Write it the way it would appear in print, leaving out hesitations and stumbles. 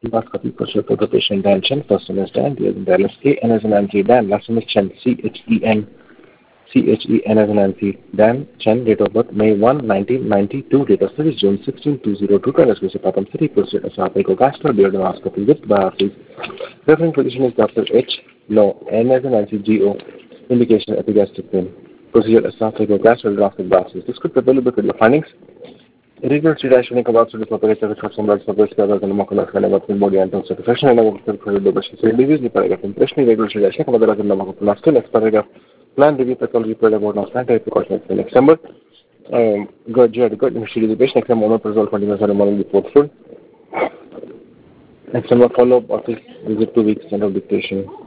endoscopy procedure for the patient Dan Chen. First name is Dan, D as in Dallas, A, N as in Nancy, Dan. Last name is Chen, Chen as in Nancy, Dan Chen. Date of birth May 1, 1992. Date of service June 16, 2002. Diagnosis Patham City. Procedure esophageal duodenoscopy with biopsies. Referring physician is Dr. H. No, N as in Nancy, G.O. Indication epigastric pain. Procedure esophageal duodenoscopy biopsies. Descriptive available for the findings. Irregular sterilization of absolute operator with some blood supply together and molecular kind body and tons of professional and disease paragraph impression irregular sterilization of the Namakapulaska. Next paragraph plan review pathology program about non sanitary precautions in December. Good, initially the patient exam monoprazole continuous ceremony report full. Next follow up office visit 2 weeks end of dictation.